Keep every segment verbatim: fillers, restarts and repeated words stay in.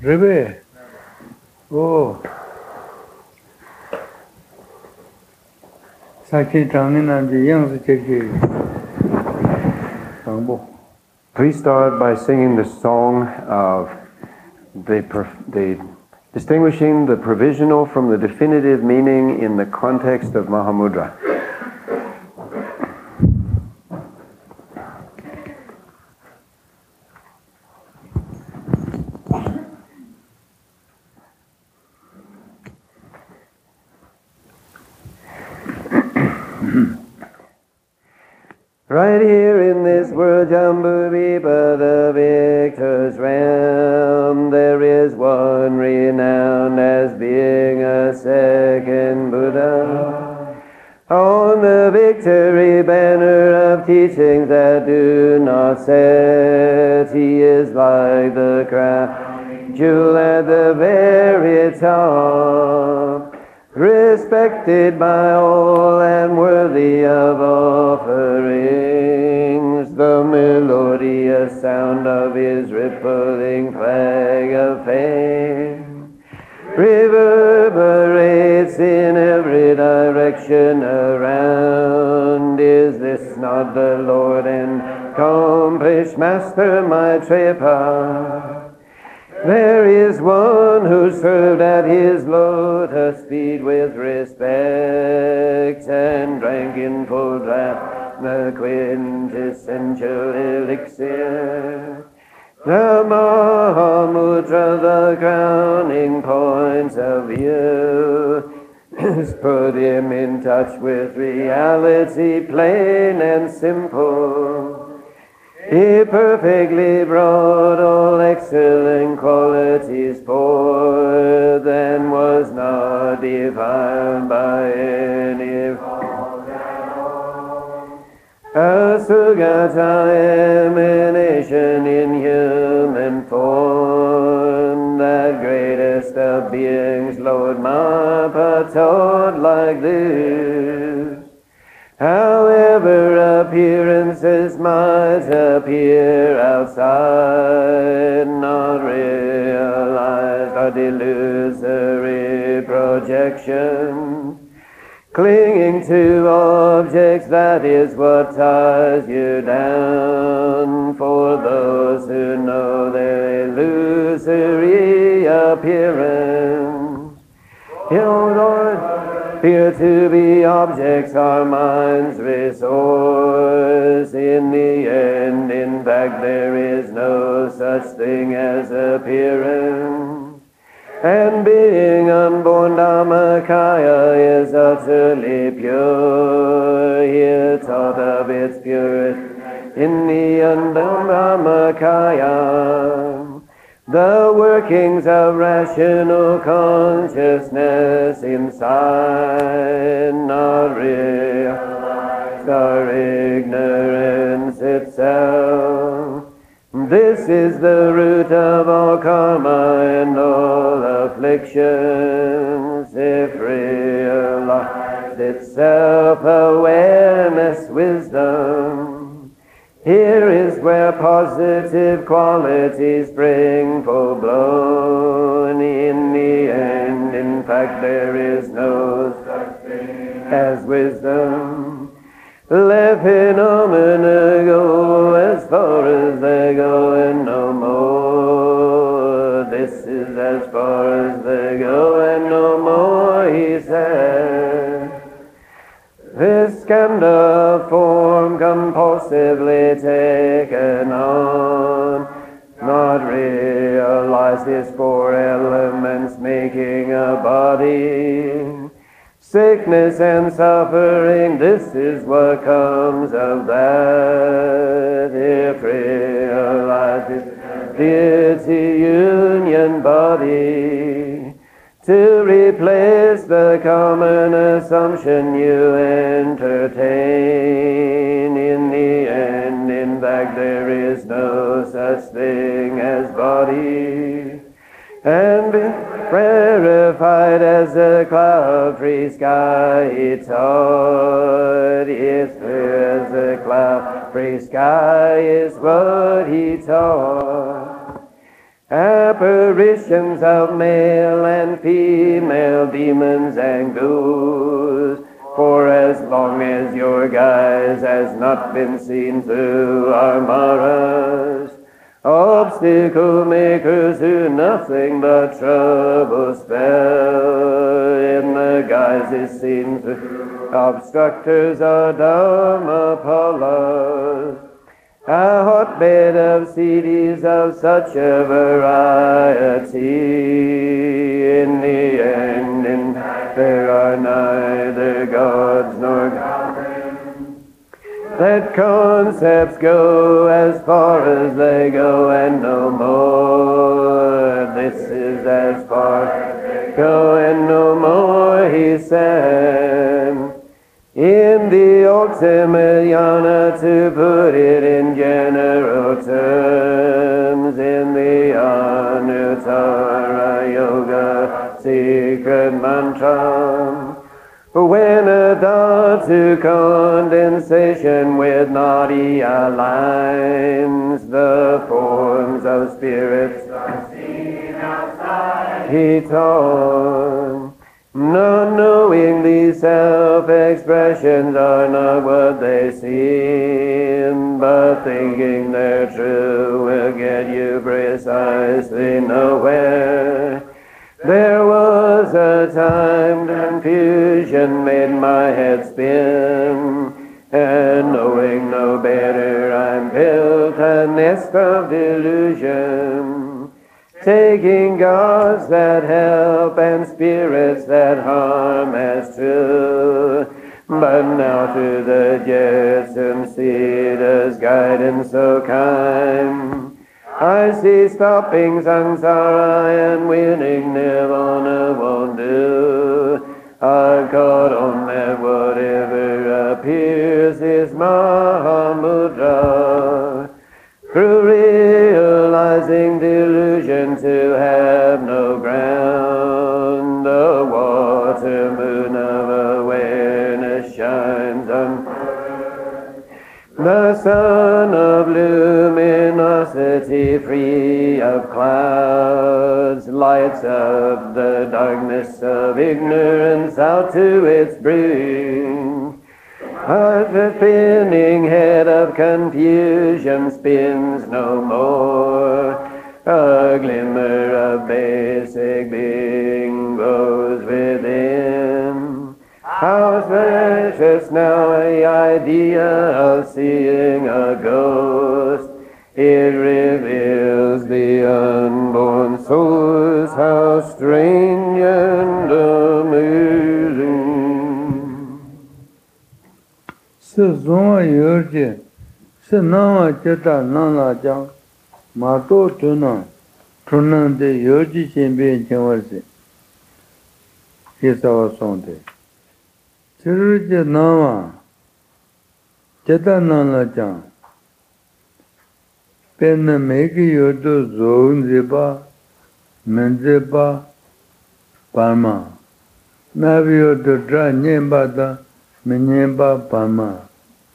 Rebe. Oh. Sakhi Tangina the young Cheki. Please start by singing the song of the, the distinguishing the provisional from the definitive meaning in the context of Mahamudra. Right here in this world, Jambudvipa, the victor's realm, there is one renowned as being a second Buddha. On the victory banner of teachings that do not set, he is like the crown jewel at the very top, respected by all and worthy of offerings. The melodious sound of his rippling flag of fame reverberates in every direction around. Is this not the Lord and accomplished Master Maitreya? There is one who served at his lotus feet with respect and drank in full draught the quintessential elixir. The Mahamudra, the crowning points of view, has put him in touch with reality, plain and simple. He perfectly brought all excellent qualities forth and was not defiled by any fault at all. A Sugata emanation in human form, that greatest of beings, Lord Mapa, taught like this. However appearances might appear outside, not realized are delusory projections. Clinging to objects, that is what ties you down. For those who know their illusory appearance, O Lord, appear to be objects, our mind's resource. In the end, in fact, there is no such thing as appearance. And being unborn, Dhammakaya is utterly pure. Here taught of its purity in the unborn Dhammakaya. The workings of rational consciousness inside, not realized, are ignorance itself. This is the root of all karma and all afflictions. If realized itself, awareness, wisdom, here is where positive qualities spring full blown. In the end, in fact, there is no such thing as wisdom. Let phenomena go as far as they go and no more. This is as far as they go and no more, he said. This skandha form compulsively taken on, not realized is four elements making a body. Sickness and suffering, this is what comes of that. If realized is deity union body, to replace the common assumption you entertain. In the end, in fact, there is no such thing as body. And be rarefied as a cloud-free sky, he taught. It's clear as a cloud-free sky is what he taught. apparitions of male and female demons and ghouls. For as long as your guise has not been seen through our Maras, obstacle makers who nothing but trouble spell, in the guise is seen through obstructors or Dharmapalas, a hotbed of cities of such a variety. In the end, in there are neither gods nor goblins. Let concepts go as far as they go and no more. This is as far as they go and no more, he said. In the ultimate yana, to put it in general terms, in the Anuttara Yoga secret mantra, when a dhatu condensation with nadi aligns, the forms of spirits are seen outside, he taught. Not knowing these self-expressions are not what they seem, but thinking they're true will get you precisely nowhere. There was a time confusion made my head spin, and knowing no better I built a nest of delusion, taking gods that help and spirits that harm as true. But now to the Jetsun Siddha's guidance so kind, I see stopping samsara and winning nirvana won't do. I've caught on that whatever appears is Mahamudra, through realizing delusion to have no ground, the water moon of awareness shines on the sun of luminosity, free of clouds, lights up the darkness of ignorance out to its brink. The spinning head of confusion spins no more. A glimmer of basic being glows within. How precious now the idea of seeing a ghost. It reveals the unborn souls, how strange and amazing. Se zonwa yorje, se nama cheta nana jang, mato tuna, tunan de yorji shenbe chenwarse, kisawa sonde. Chiruje nama, cheta nana jang, penna meki yordo zoun zeba, menzeba, parma. Nabi yordo dra nyemba da, Menyemba Palma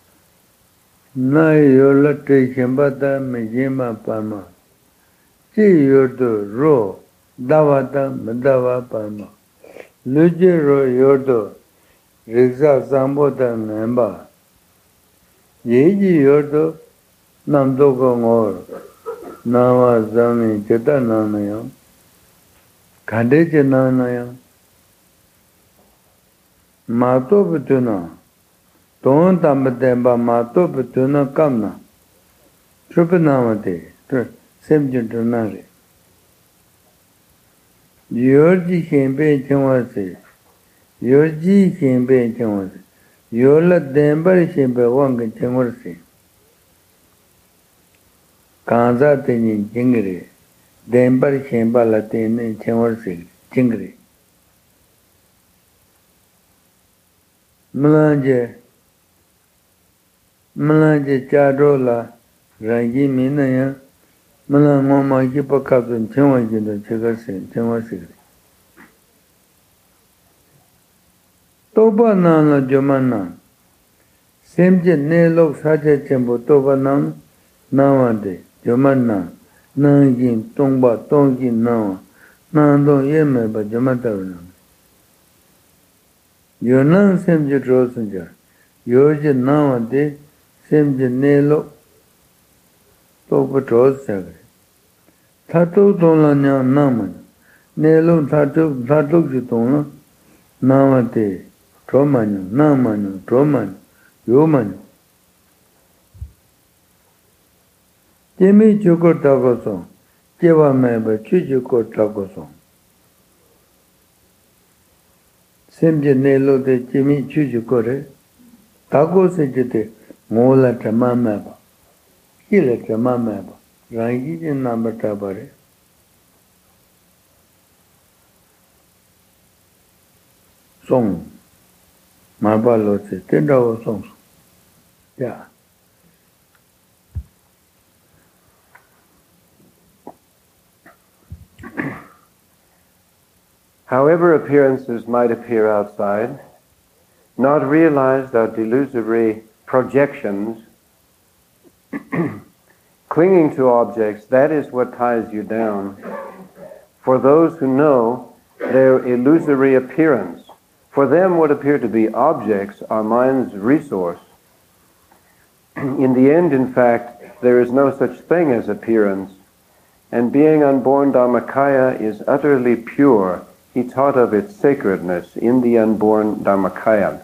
Na yola Trishambata Mejima Palma Chi Yordo Ro Davata Madava Palma Luji Ro Yordo Riksa Sambota Nemba Yeji Yordo Namdoko Ngor Nama Zami Cheta Nanayam Khandeche Nanayam Mato Putuna, Don Tamatemba Mato Putuna Kamna, Trupanamate, Semjuntunari. Yorji Hembe Chemase, Yorji Hembe Chemase, Yola Dembar Shembe Wanga Chemursi. Kanza Teni Jingri, Dembar Shemba Latine Chemursi, Jingri. Melanje Melanje Chadola Rangi Minaya Melangoma Hippocaton Chewajin the Chegasin, Chewasik. Toba Nana Jomana Semje Nelok Saja Chembo Toba Nan Nawande Jomana Nangin Tongba Tongin Nawa, Nando Yemeba Jamatavana. Yonan Semji Rosenja, Yoji Nawa de Semji Nelo Topa Rosagre. Tatu Donla Naman, Nelo Tatu Tatu Donla, Nawa de Tromanu, Namanu, Troman, Yoman. Jimmy Juko Tagoson, Jeva Meba, Chijuko Tagoson. Semje Nelo de Jimmy Chujukore, Tagos Ejite, Mola Tamamaba, Hila Tamamaba, Rangi in number Tabare. Song Marbalo says, ten hour songs. Yeah. However appearances might appear outside, not realized are delusory projections. Clinging to objects, that is what ties you down. For those who know their illusory appearance, for them what appear to be objects are mind's resource. In the end, in fact, there is no such thing as appearance, and being unborn Dharmakaya is utterly pure. He taught of its sacredness in the unborn Dharmakaya.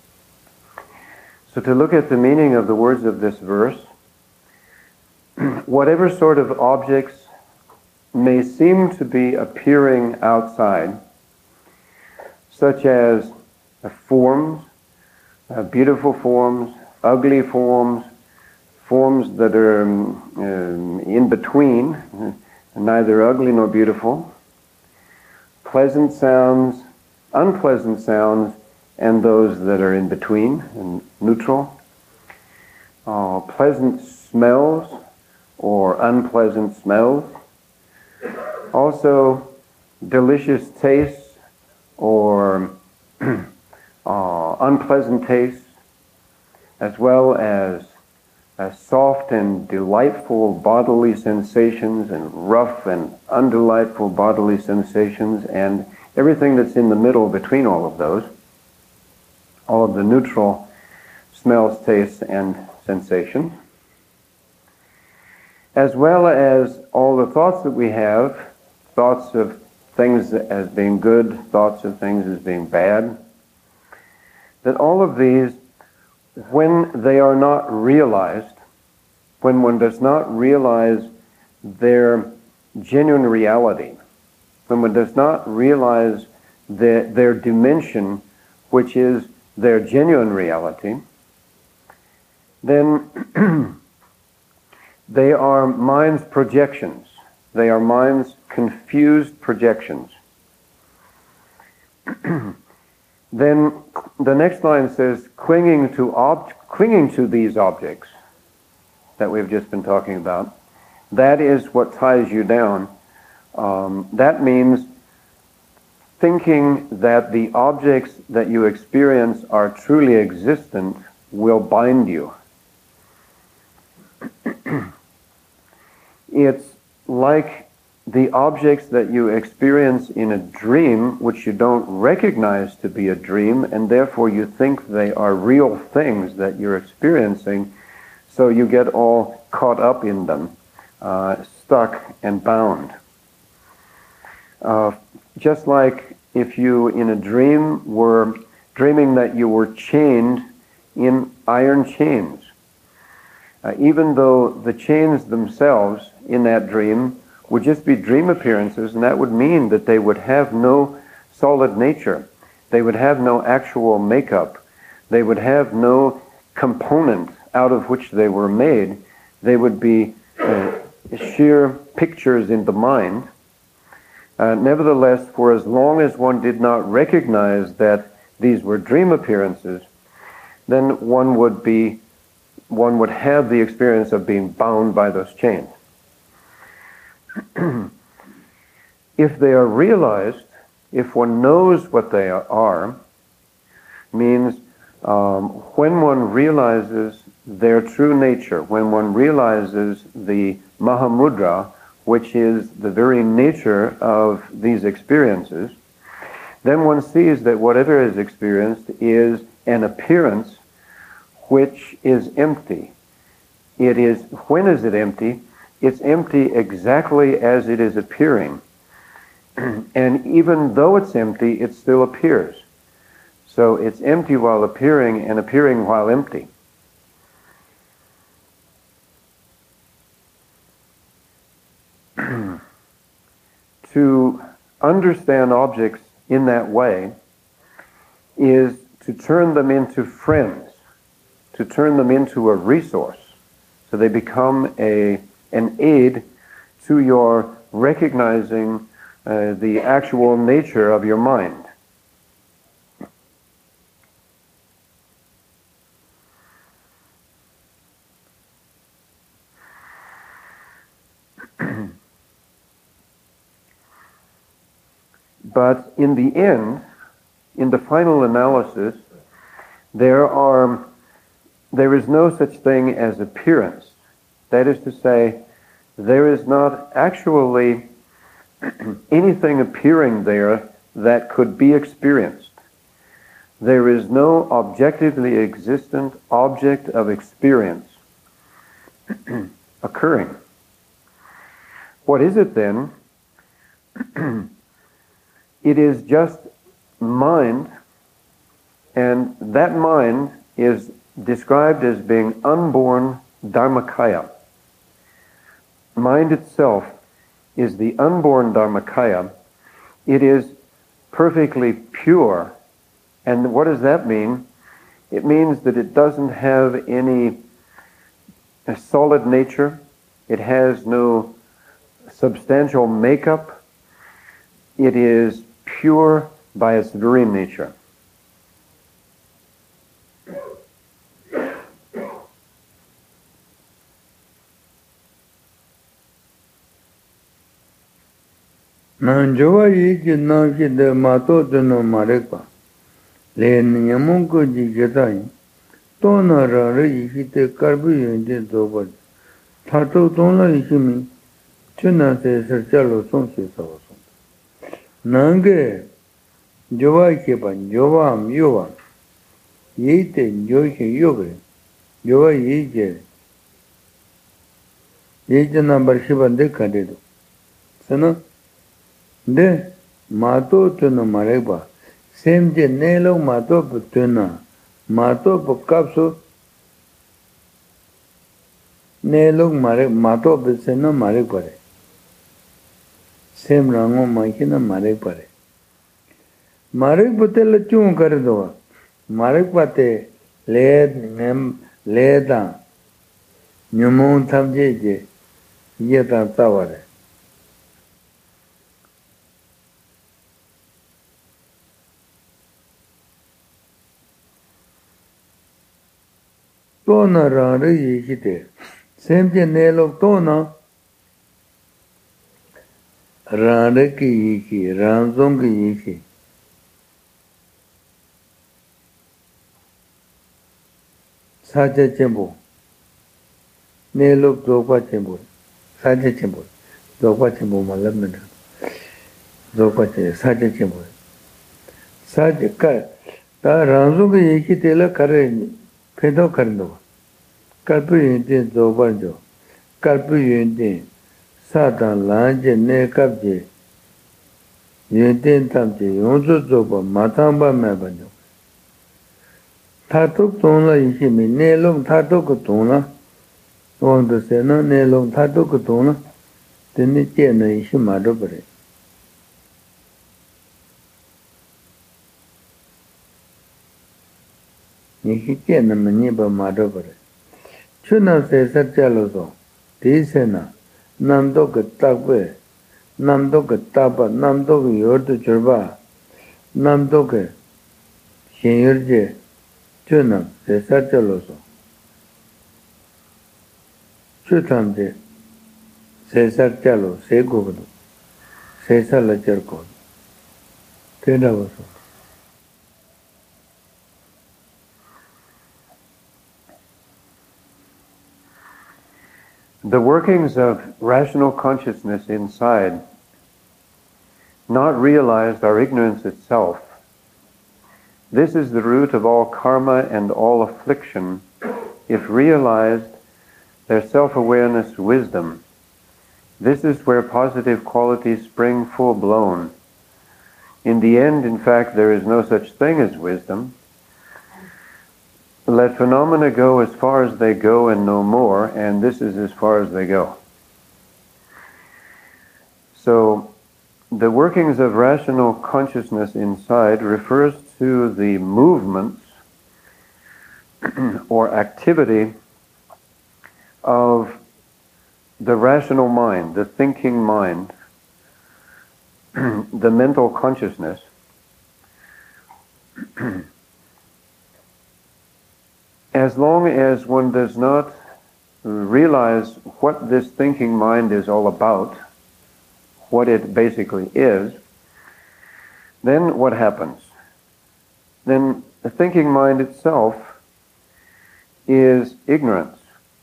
So to look at the meaning of the words of this verse, whatever sort of objects may seem to be appearing outside, such as uh, forms, uh, beautiful forms, ugly forms, forms that are um, um, in between, uh, neither ugly nor beautiful, pleasant sounds, unpleasant sounds, and those that are in between and neutral, uh, pleasant smells or unpleasant smells, also delicious tastes or uh, unpleasant tastes, as well as uh, soft and delightful bodily sensations and rough and undelightful bodily sensations, and everything that's in the middle between all of those, all of the neutral smells, tastes, and sensations, as well as all the thoughts that we have, thoughts of things as being good, thoughts of things as being bad, that all of these, when they are not realized, when one does not realize their genuine reality, when one does not realize the, their dimension, which is their genuine reality, then they are mind's projections. They are mind's confused projections. Then the next line says, clinging to ob- clinging to these objects that we've just been talking about, that is what ties you down. Um, that means thinking that the objects that you experience are truly existent will bind you. It's like the objects that you experience in a dream, which you don't recognize to be a dream, and therefore you think they are real things that you're experiencing, so you get all caught up in them, uh, stuck and bound. Uh, just like if you in a dream were dreaming that you were chained in iron chains. Uh, even though the chains themselves in that dream would just be dream appearances, and that would mean that they would have no solid nature. They would have no actual makeup. They would have no component out of which they were made. They would be uh, sheer pictures in the mind. Uh, nevertheless, for as long as one did not recognize that these were dream appearances, then one would be, one would have the experience of being bound by those chains. If they are realized, if one knows what they are, means um, when one realizes their true nature, when one realizes the Mahamudra, which is the very nature of these experiences, then one sees that whatever is experienced is an appearance which is empty. It is, when is it empty? It's empty exactly as it is appearing. And even though it's empty, it still appears. So it's empty while appearing and appearing while empty. To understand objects in that way is to turn them into friends, to turn them into a resource, so they become a, an aid to your recognizing uh, the actual nature of your mind. But in the end, in the final analysis, there are there is no such thing as appearance. That is to say, there is not actually anything appearing there that could be experienced. There is no objectively existent object of experience occurring. What is it then? It is just mind, and that mind is described as being unborn Dharmakaya. Mind itself is the unborn Dharmakaya. It is perfectly pure. And what does that mean? It means that it doesn't have any solid nature. It has no substantial makeup. It is pure by its very nature. Nanjoa yiki nanki de mato deno marekpa. Le nyamungo ji gedai. Tona rara yiki te karbu yende doba. Tato tona yiki mi. Chuna se sarchalo son se sawa son. Nange jowa kepa jowa am yowa. Yeite njoike yobe. Jowa yeike. Yeite nambar shiban de kandedo. Sana de mato tuna marekba. Semje nelo mato tuna. Mato kapso nelo marek mato besena marek pare. Sem rango makina marek pare. Marek pate lachung kare doga. Marek pate led nem leda nyumon thamje je ye ta taware. Tona rara yikite. Semje nelo tona rara ki yiki, ranzong ki yiki. Sacha chenpo. Nelo dzogpa chenpo. Sacha chenpo. Dzogpa chenpo malab nana. Dzogpa chenpo. Sacha chenpo. Sacha kar. Ta ranzong ki yiki tela kare pedo karno. Kalpu yuntin zobarjo. Kalpu yuntin satan lanje ne kapje. Yuntin tamje yonzo zoba matamba mebanjo. Tatuk tongla ishimi nelong tatuk tongla. Wangdo se na nelong tatuk tongla. Tene jena ishi madobare. Nishi jena maniba madobare. Chuna se sarchalo so, tisena, namdoka takwe, namdoka tapa, namdoka yordu churba, namdoka shenyurje, chuna se sarchalo so. Chutamje se sarchalo, se gogdo, se salacharko. Tena vaso. the workings of rational consciousness inside, not realized, are ignorance itself. This is the root of all karma and all affliction. If realized, their self-awareness, wisdom. This is where positive qualities spring full-blown. In the end, in fact, there is no such thing as wisdom. Let phenomena go as far as they go and no more, and this is as far as they go. So, the workings of rational consciousness inside refers to the movements or activity of the rational mind, the thinking mind, the mental consciousness, as long as one does not realize what this thinking mind is all about, what it basically is, then what happens? Then the thinking mind itself is ignorance.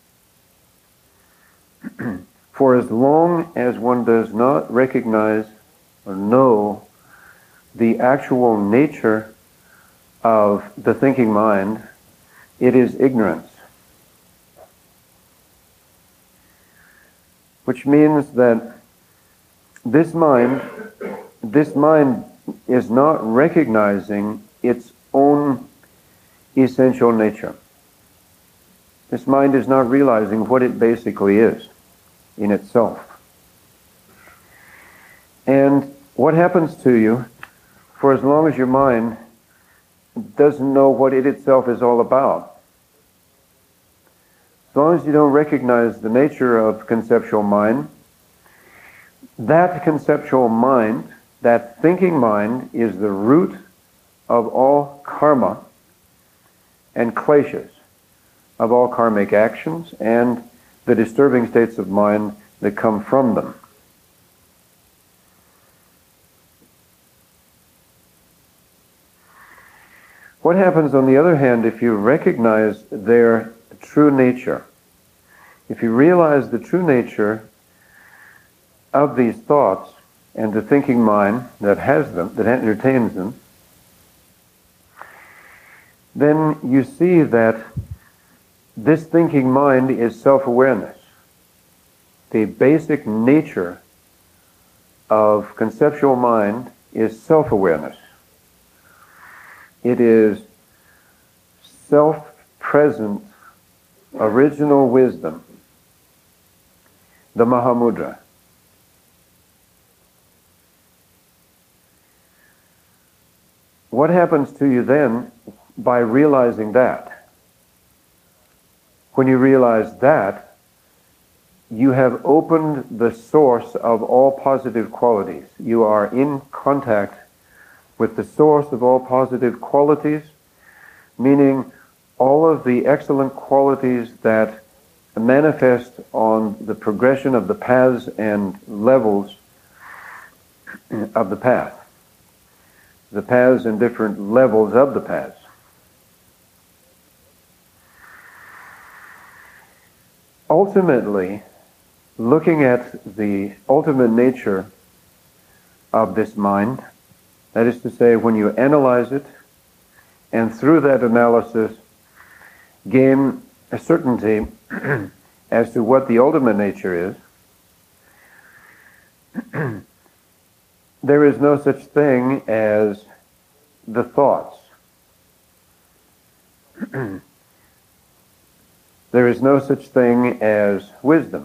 For as long as one does not recognize or know the actual nature of the thinking mind, it is ignorance. Which means that this mind, this mind is not recognizing its own essential nature. This mind is not realizing what it basically is in itself. And what happens to you, for as long as your mind doesn't know what it itself is all about, as long as you don't recognize the nature of conceptual mind, that conceptual mind, that thinking mind, is the root of all karma and kleshas, of all karmic actions and the disturbing states of mind that come from them. What happens, on the other hand, if you recognize their true nature? If you realize the true nature of these thoughts and the thinking mind that has them, that entertains them, then you see that this thinking mind is self-awareness. The basic nature of conceptual mind is self-awareness. It is self-present original wisdom, the Mahamudra. What happens to you then by realizing that? When you realize that, you have opened the source of all positive qualities. You are in contact with the source of all positive qualities, meaning all of the excellent qualities that manifest on the progression of the paths and levels of the path. The paths and different levels of the paths. Ultimately, looking at the ultimate nature of this mind, that is to say, when you analyze it, and through that analysis gain a certainty as to what the ultimate nature is, there is no such thing as the thoughts. There is no such thing as wisdom.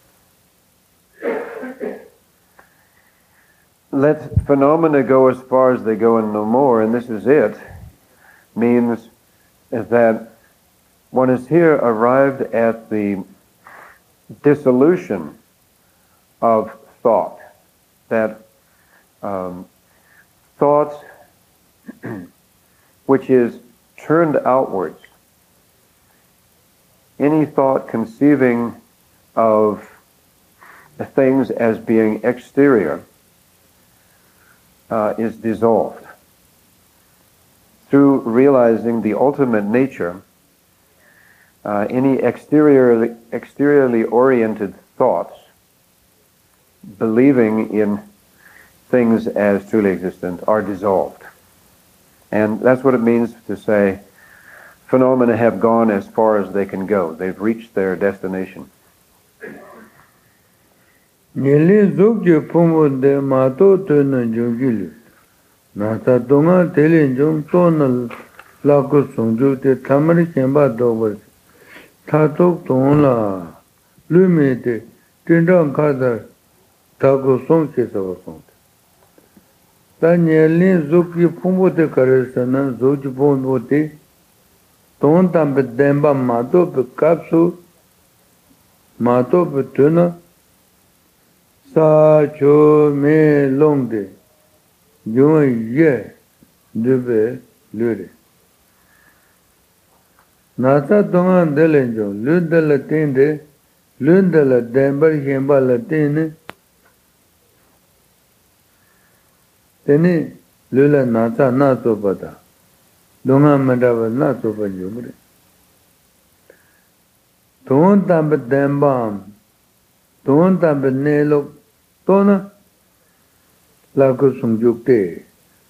Let phenomena go as far as they go and no more, and this is it, means that one has here arrived at the dissolution of thought, that um, thought which is turned outwards, any thought conceiving of things as being exterior uh, is dissolved. Through realizing the ultimate nature, uh, any exteriorly, exteriorly oriented thoughts, believing in things as truly existent, are dissolved. And that's what it means to say phenomena have gone as far as they can go. They've reached their destination. Nyele zogje pombo de mato tena jogili. Nasa donga tele jom tona lako songjo te tamari kemba dobar. Tatok tona lume te tindang kada tako song kesa wa song. Ta nyele zogje pombo te karesana zogje pombo te ton tampe demba mato pe kapsu mato pe tena sa cho me long de yo ye debe lure nata donga delen jo lundela tende lundela dembar hemba la tene tene lula nata na to pada donga mandava na to pa jumre ton tambe dembam ton tambe nelo tona lago sungjukte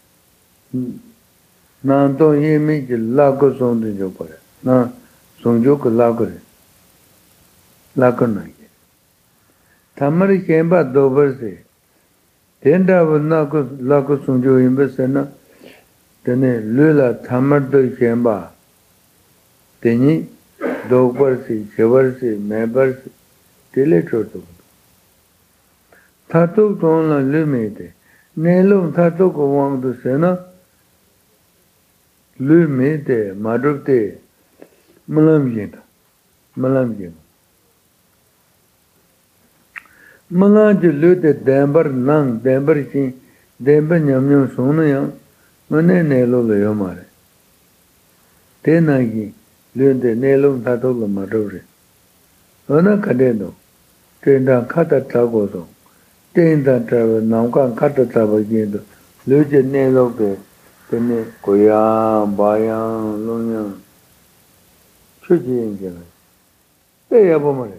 na to yemi je lago sonde jo pare na sungjuk lago re lago na ye tamari kemba dobar se tenda na ko lago sungjo yimbe sena tene lula tamar do kemba teni dobar se chevar se mebar se tele choto tato tona lumete nelo tato ko wang do sena lumete madukte malam yinda malam yinda malam je lute dembar nang dembar chi dembar nyam nyam sona yang mane nelo le yomare tena gi lute nelo tato lo madure ona kadeno tenda khata tago so tenda tago namka khata tago jindo luje nelo be tene koya baya lonya chuji ingela te yabo mare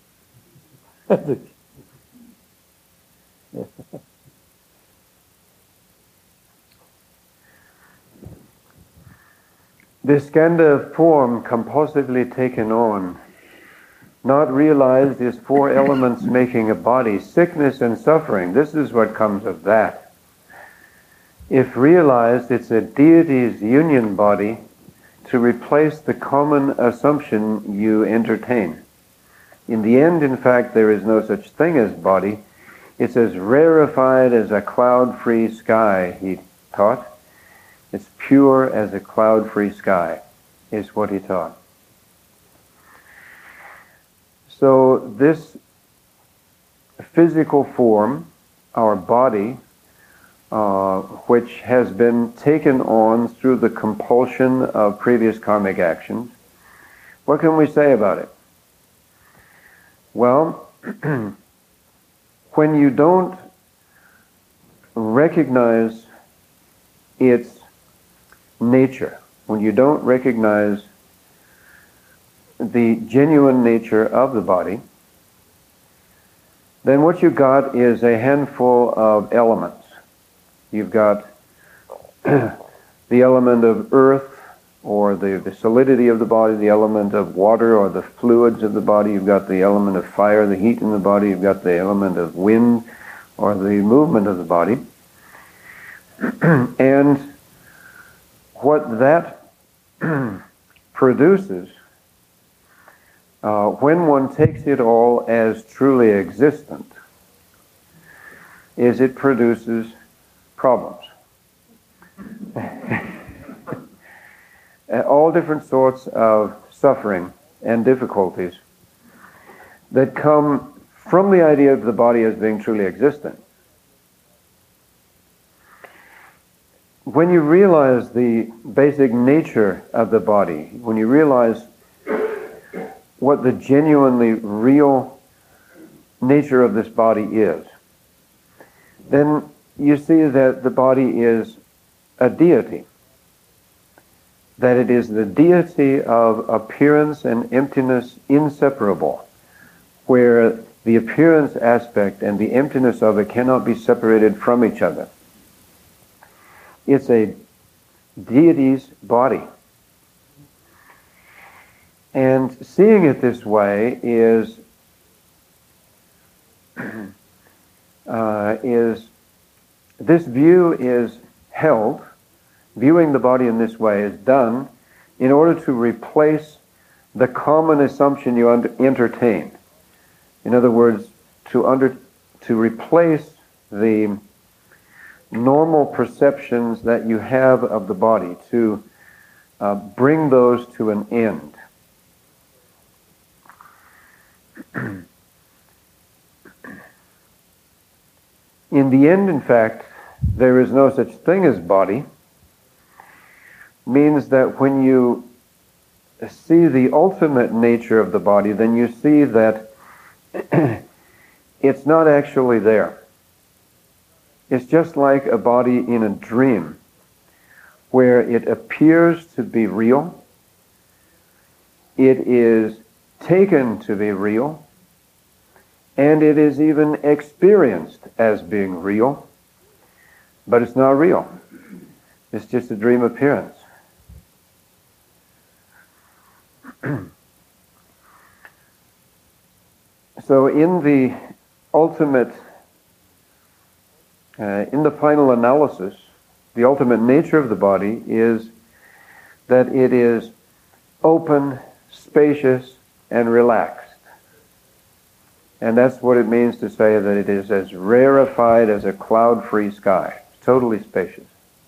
This kind of form compulsively taken on, not realized, is four elements making a body, sickness and suffering. This is what comes of that. If realized, it's a deity's union body to replace the common assumption you entertain. In the end, in fact, there is no such thing as body. It's as rarefied as a cloud-free sky, he taught. It's pure as a cloud-free sky, is what he taught. So this physical form, our body, uh, which has been taken on through the compulsion of previous karmic actions, what can we say about it? Well, when you don't recognize its nature, when you don't recognize the genuine nature of the body, then what you got is a handful of elements. You've got the element of earth, or the, the solidity of the body, the element of water, or the fluids of the body. You've got the element of fire, the heat in the body. You've got the element of wind, or the movement of the body. And what that produces, uh, when one takes it all as truly existent, is it produces problems. All different sorts of suffering and difficulties that come from the idea of the body as being truly existent. When you realize the basic nature of the body, when you realize what the genuinely real nature of this body is, then you see that the body is a deity. that it is the deity of appearance and emptiness inseparable, where the appearance aspect and the emptiness of it cannot be separated from each other. It's a deity's body. And seeing it this way is uh, is this view is held, viewing the body in this way is done in order to replace the common assumption you under, entertain. In other words, to under to replace the normal perceptions that you have of the body, to uh, bring those to an end. In the end, in fact, there is no such thing as body, means that when you see the ultimate nature of the body, then you see that it's not actually there. It's just like a body in a dream, where it appears to be real, it is taken to be real, and it is even experienced as being real, but it's not real. It's just a dream appearance. So in the ultimate, uh, in the final analysis, the ultimate nature of the body is that it is open, spacious, and relaxed. And that's what it means to say that it is as rarefied as a cloud-free sky. It's totally spacious.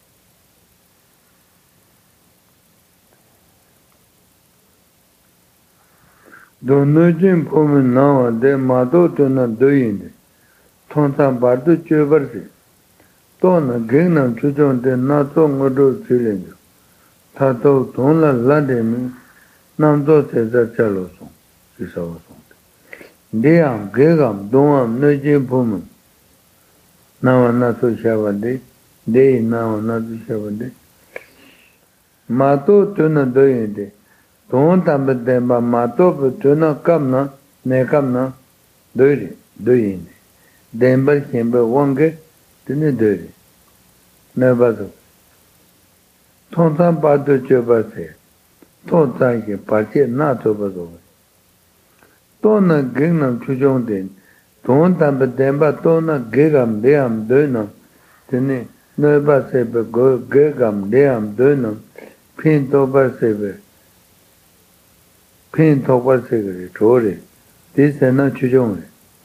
Donojin pomen nawa de mado tona doyinde. Tonta bardu chebarsi. Tona genam chujon de nato ngodo silenjo. Tato tonla lademi namdo seza chalo son. Sisawa son. Deyam gegam doam nojin pomen. Nawa nato shabade. Dey nawa nato shabade. Mato tona doyinde. Don tambe demba mato putuna kamna ne kamna doiri doyine demba chembe wonge tine doiri ne bazo tonta bado chobase tonta ke pache na to bazo tona genam chujong den don tambe demba tona gegam deam doina tine ne base be go gegam deam doina pin to base be Pin tokpa segre, chore, dise na chujong re.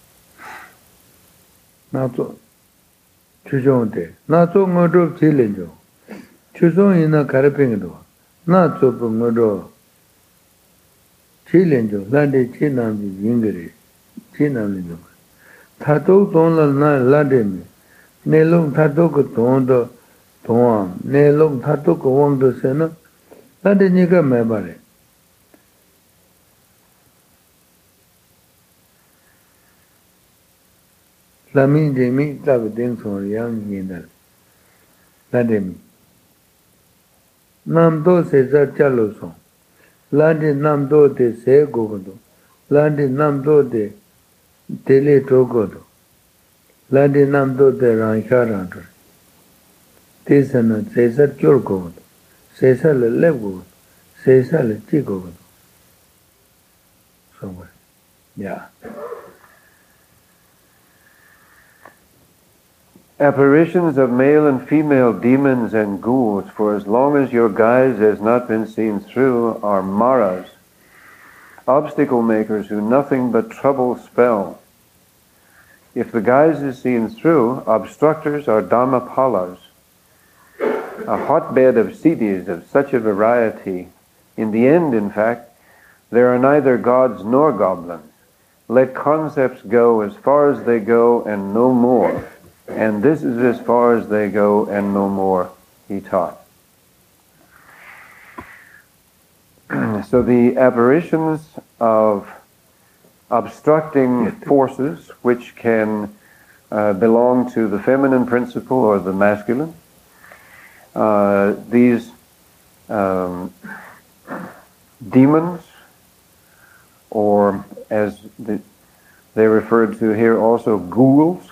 Na to, chujong de, na to ngodo chilin jo. Chujong ina karaping do, na to po ngodo chilin jo, lade chinam ji yingre, chinam li jo. Tato tongla na lade me, ne long tato ko tongdo, tongam, ne long tato ko wangdo se na, lade nika me bare. Lami demi tab ding son yang yindal. Lademi. Nam do se za chalo son. Landi nam do de se gogodo. Landi nam do de tele togodo. Landi nam do de rankha rantor. Tesana se za chol gogodo. Se sa le lev gogodo. Se sa le chi gogodo. Somewhere. Yeah. Apparitions of male and female demons and ghouls, for as long as your guise has not been seen through, are maras, obstacle makers who nothing but trouble spell. If the guise is seen through, obstructors are dhammapalas, a hotbed of siddhis of such a variety. In the end, in fact, there are neither gods nor goblins. Let concepts go as far as they go and no more. And this is as far as they go and no more, he taught. So the apparitions of obstructing forces which can uh, belong to the feminine principle or the masculine, uh, these um, demons, or as the, they referred to here also, ghouls.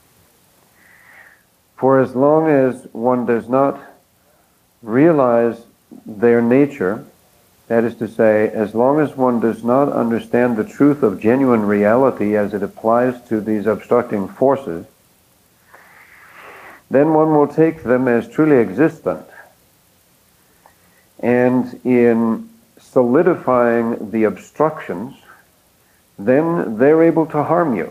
For as long as one does not realize their nature, that is to say, as long as one does not understand the truth of genuine reality as it applies to these obstructing forces, then one will take them as truly existent. And in solidifying the obstructions, then they're able to harm you.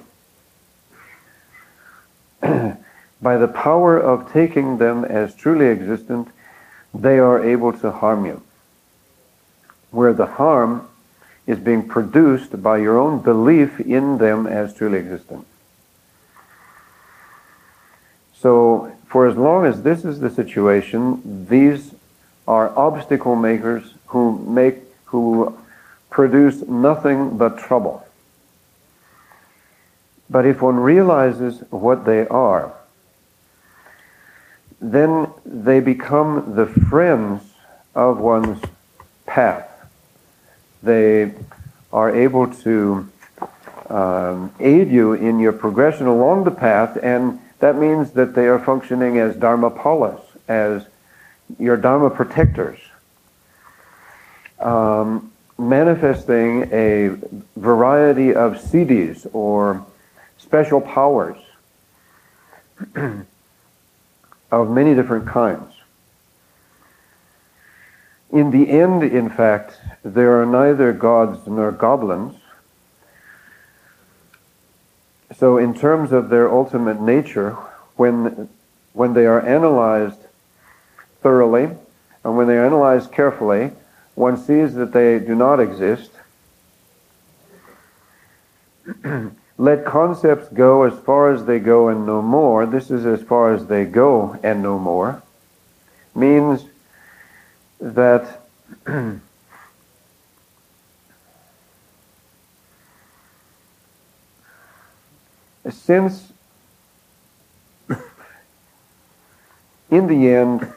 By the power of taking them as truly existent, they are able to harm you. Where the harm is being produced by your own belief in them as truly existent. So, for as long as this is the situation, these are obstacle makers who make, who produce nothing but trouble. But if one realizes what they are, then they become the friends of one's path. They are able to um, aid you in your progression along the path, and that means that they are functioning as dharmapalas, as your dharma protectors, um, manifesting a variety of siddhis, or special powers of many different kinds. In the end, in fact, there are neither gods nor goblins. So in terms of their ultimate nature, when, when they are analyzed thoroughly, and when they are analyzed carefully, one sees that they do not exist. Let concepts go as far as they go and no more. This is as far as they go and no more. Means that since in the end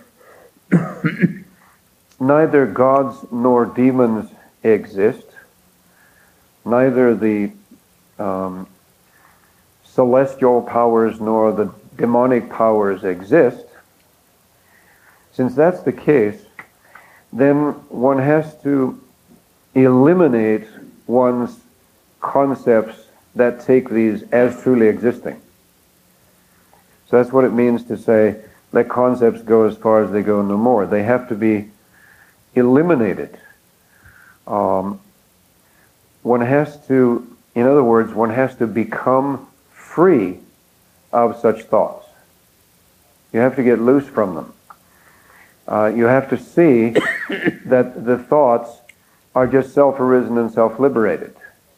neither gods nor demons exist, neither the um, celestial powers nor the demonic powers exist, since that's the case, then one has to eliminate one's concepts that take these as truly existing. So that's what it means to say, let concepts go as far as they go no more. They have to be eliminated. Um, one has to, in other words, one has to become free of such thoughts. You have to get loose from them. Uh, you have to see that the thoughts are just self-arisen and self-liberated.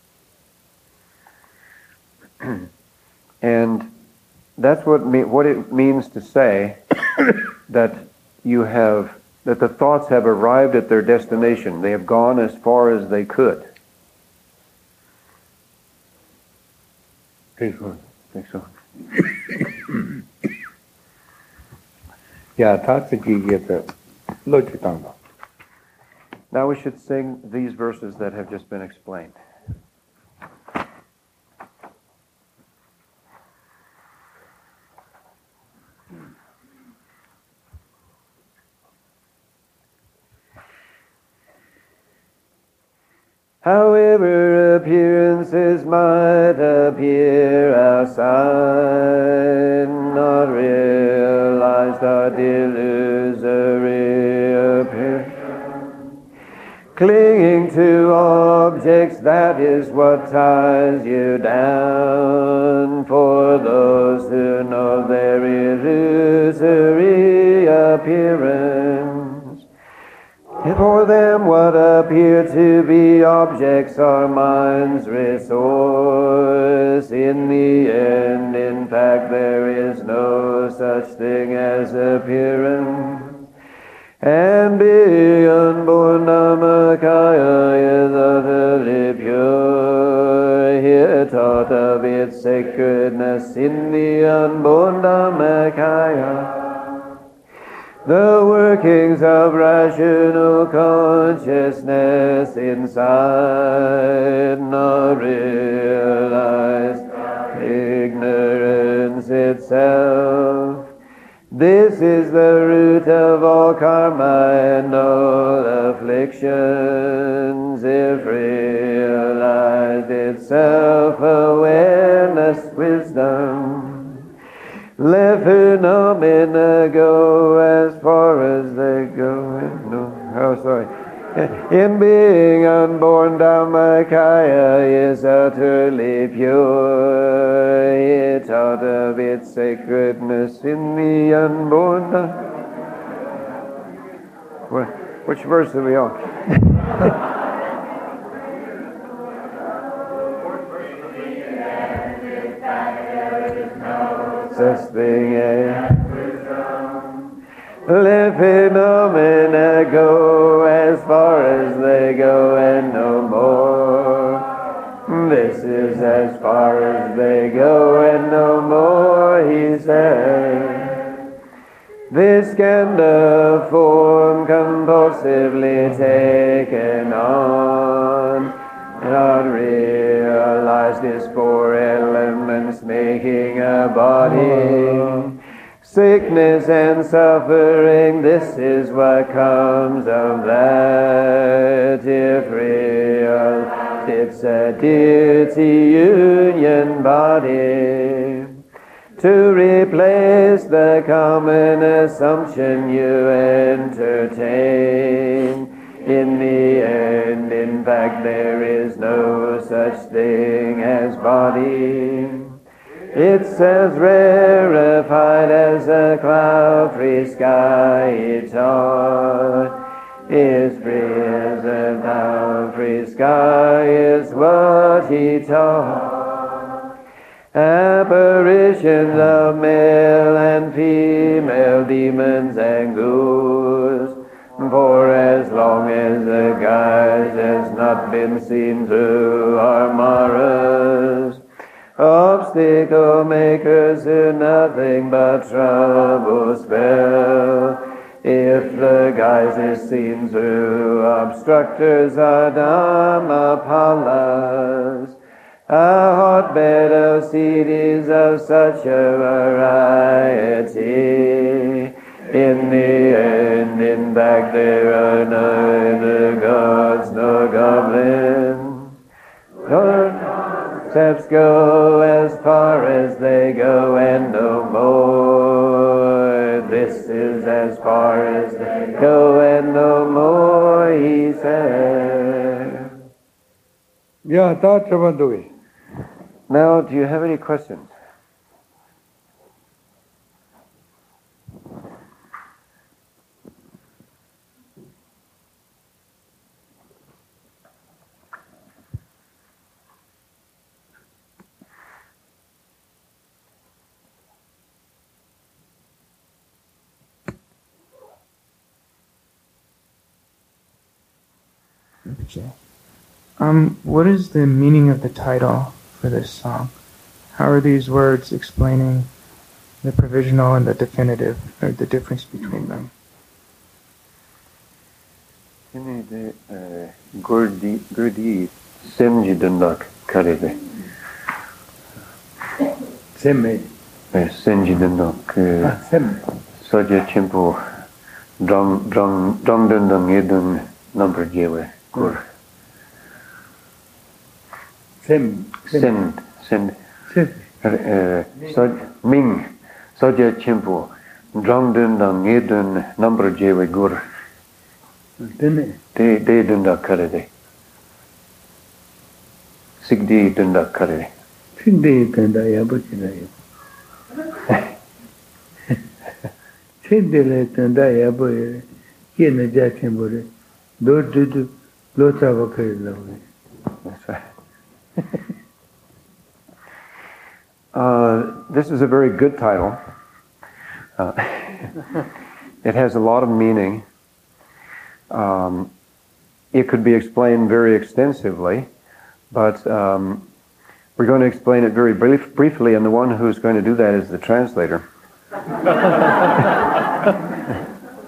And that's what me- what it means to say that you have that the thoughts have arrived at their destination. They have gone as far as they could. Take on. Think so. Yeah, that's the key. Get the logic on. Now we should sing these verses that have just been explained. However appearances might appear outside, not realized are delusory appearance. Clinging to objects, that is what ties you down. For those who know their illusory appearance, for them what appear to be objects are mind's resource. In the end, in fact, there is no such thing as appearance. And beyond born Dhammakaya is utterly pure. Here taught of its sacredness in the unborn Dhammakaya. The workings of rational consciousness inside, not realized ignorance itself. This is the root of all karma and all afflictions. If realized, its self-awareness, wisdom, let phenomena go as far as they go. No, oh, sorry. In being unborn, Dhammakaya is utterly pure. It out of its sacredness in the unborn. Which verse are we on? Such thing as let phenomena go as far as they go and no more. This is as far as they go and no more, he said. This skandha form compulsively taken on, not realized is four elements making a body. Sickness and suffering, this is what comes of that. If real, it's a deity union body. To replace the common assumption you entertain. In the end, in fact, there is no such thing as body. It's as rarefied as a cloud-free sky. It's all is free as a cloud-free sky is what he taught. Apparitions of male and female demons and ghouls. For as long as the guise has not been seen through our Maras, obstacle makers who nothing but trouble spell. If the guise is seen through obstructors are Dhammapalas, a hotbed of seeds of such a variety. In the end, in fact, there are neither gods nor goblins. Concepts go as far as they go and no more. This is as far as they go and no more, he said. Yeah, that's what do we. Now, do you have any questions? Um, what is the meaning of the title for this song? How are these words explaining the provisional and the definitive, or the difference between them? Gurdi Gurdi Semjidandak Karebe. Semme. Semjidandak Semme. Soja Chimpo Drum Drum Drum Dundang Edun number Jewe Gur. Sem. Send send Soj Ming Soja Chimpo Drum Dundang Edun number Jewe Gur. Dene. De de Dunda Karede. Sigdi Dunda Karede. Sinde Dunda Yabuchina. Sinde Dunda Yabu, Yen Jatin Buri, do do Lota Vakari. That's right. uh, this is a very good title. Uh, it has a lot of meaning. Um, it could be explained very extensively, but um, we're going to explain it very brief, briefly, and the one who's going to do that is the translator.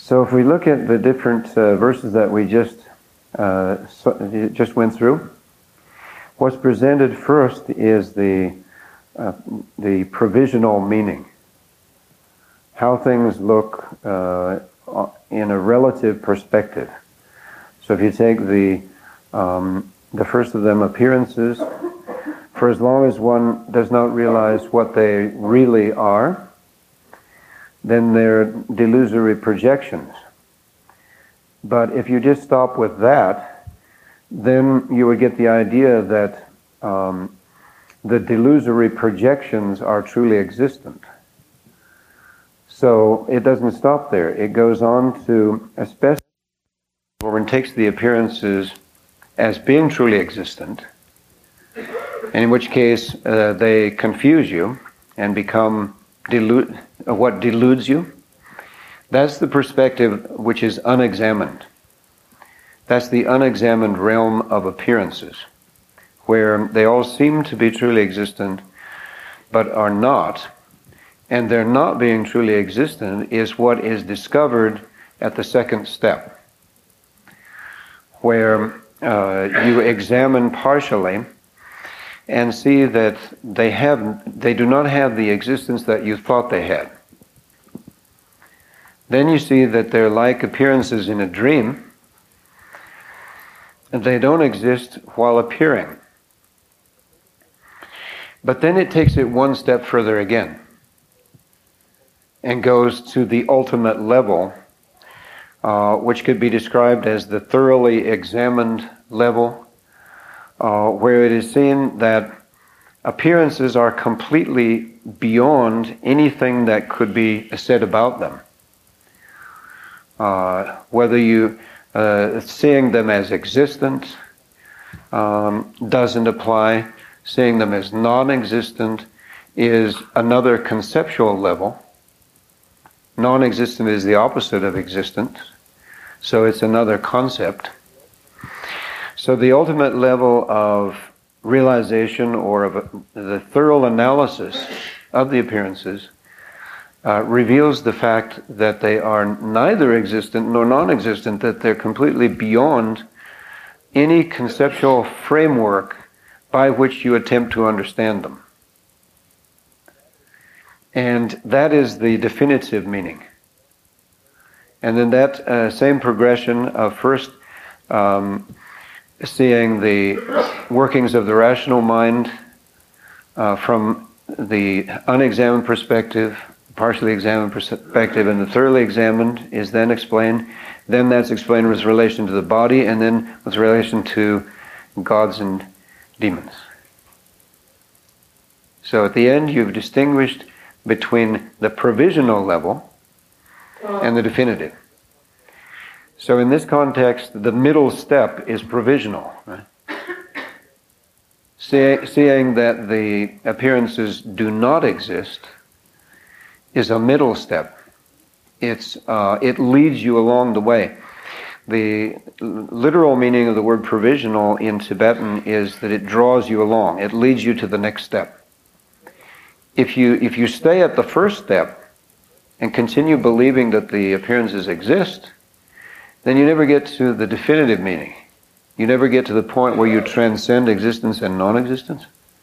So if we look at the different uh, verses that we just uh, so, just went through, what's presented first is the uh, the provisional meaning, how things look uh, in a relative perspective. So if you take the um, the first of them, appearances, for as long as one does not realize what they really are, then they're delusory projections. But if you just stop with that, then you would get the idea that um, the delusory projections are truly existent. So it doesn't stop there. It goes on to, especially when one takes the appearances as being truly existent, and in which case uh, they confuse you and become delude, uh, what deludes you. That's the perspective which is unexamined. That's the unexamined realm of appearances, where they all seem to be truly existent, but are not. And their not being truly existent is what is discovered at the second step, where uh, you examine partially and see that they have, they do not have the existence that you thought they had. Then you see that they're like appearances in a dream, and they don't exist while appearing. But then it takes it one step further again and goes to the ultimate level, uh, which could be described as the thoroughly examined level, uh, where it is seen that appearances are completely beyond anything that could be said about them. Uh, whether you uh, seeing them as existent um, doesn't apply. Seeing them as non-existent is another conceptual level. Non-existent is the opposite of existent, so it's another concept. So the ultimate level of realization or of a, the thorough analysis of the appearances uh, reveals the fact that they are neither existent nor non-existent, that they're completely beyond any conceptual framework by which you attempt to understand them. And that is the definitive meaning. And then that uh, same progression of first um, seeing the workings of the rational mind uh, from the unexamined perspective, partially examined perspective, and the thoroughly examined is then explained. Then that's explained with relation to the body, and then with relation to gods and demons. So at the end you've distinguished between the provisional level and the definitive. So in this context, the middle step is provisional, right? See, seeing that the appearances do not exist is a middle step. It's uh, it leads you along the way. The literal meaning of the word provisional in Tibetan is that it draws you along. It leads you to the next step. If you if you stay at the first step and continue believing that the appearances exist, then you never get to the definitive meaning. You never get to the point where you transcend existence and non-existence.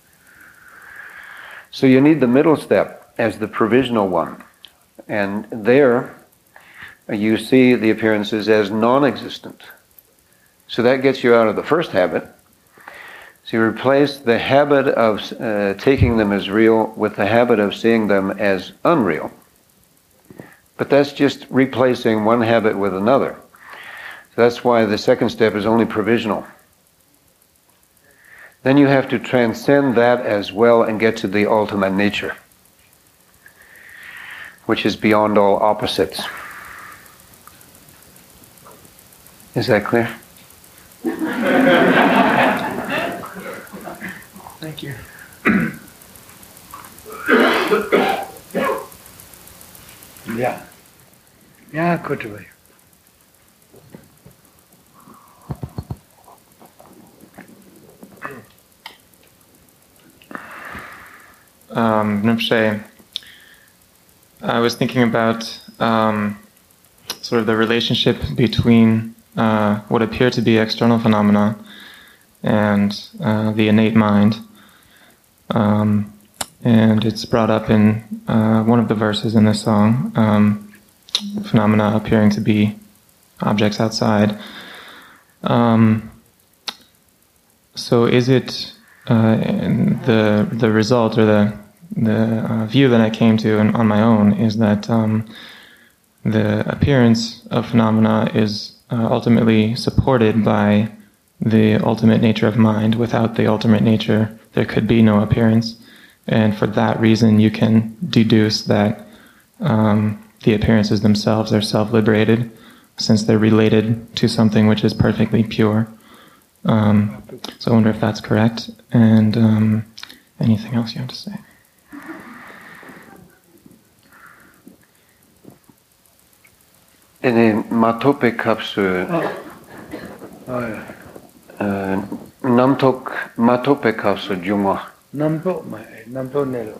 So you need the middle step as the provisional one. And there you see the appearances as non-existent. So that gets you out of the first habit. So you replace the habit of uh, taking them as real with the habit of seeing them as unreal. But that's just replacing one habit with another. So that's why the second step is only provisional. Then you have to transcend that as well and get to the ultimate nature, which is beyond all opposites. Is that clear? Thank you. Yeah. Yeah, Kutubay. Um, Rinpoche, I was thinking about um, sort of the relationship between uh, what appear to be external phenomena and uh, the innate mind. Um, and it's brought up in uh, one of the verses in this song, um, phenomena appearing to be objects outside. Um, so is it uh, the the result or the the uh, view that I came to in, on my own is that um, the appearance of phenomena is uh, ultimately supported by the ultimate nature of mind. Without the ultimate nature, there could be no appearance. And for that reason, you can deduce that um, the appearances themselves are self-liberated, since they're related to something which is perfectly pure. Um, so I wonder if that's correct. And um, anything else you have to say? In matope kapsu, namtok matope kapsu juma. Namtok mai, namtok nelo.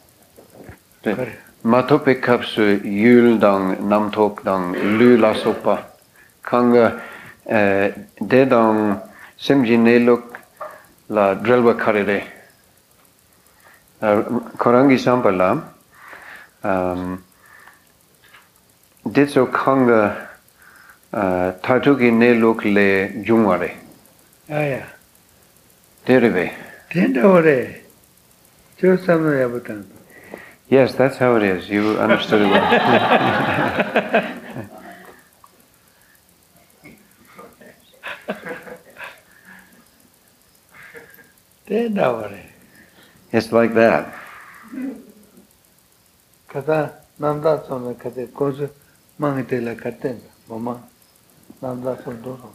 Matope kapsu yul dang namtok dang lula sopa. Kanga de dang simji neluk la drelwa karire. Korangi sampala. Um, Ditso kanga tartuki neluk le jungware. Aya. Derive. Tendore. Chosama yabutan. Yes, that's how it is. You understood it well. Tendore. It's like that. Kata namda sona kate kosu mangite la katen mama namda son doro.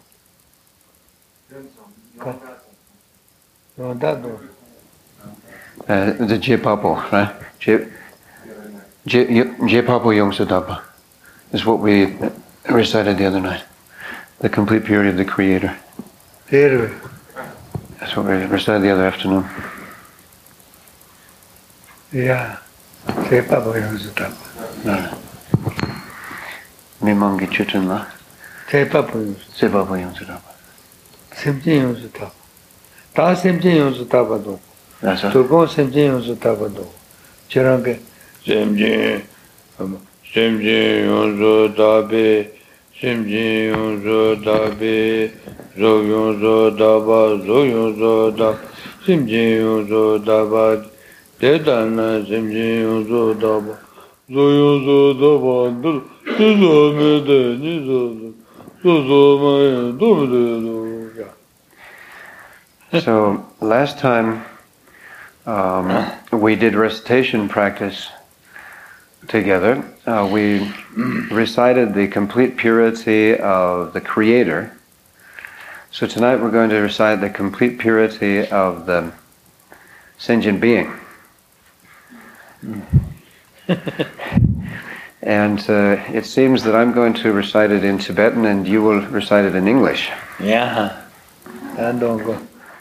Namda doro. Uh, the Jepapo, right? Je, Je, Jepapo Yongsadapa is what we recited the other night. The complete purity of the Creator. There. That's what we recited the other afternoon. Yeah. Jepapo Yongsadapa. No. Mimangi Chitunla. Jepapo Yongsadapa. Jepapo Yongsadapa. Simjin Yongsadapa. Ta simjin Yongsadapa do. That's To it. go simjin Yongsadapa do. Chirange. Simjin. Simjin Yongsadapa. Simjin Yongsadapa. Zog Yongsadapa. Zog Yongsadapa. Simjin Yongsadapa. Dedana simjin Yongsadapa. Zog Yongsadapa. Nizo mede. Nizo. Nizo maya. Domede. So last time um, we did recitation practice together. Uh, we recited the complete purity of the Creator. So tonight we're going to recite the complete purity of the sentient being. And uh, it seems that I'm going to recite it in Tibetan and you will recite it in English. Yeah. I don't go.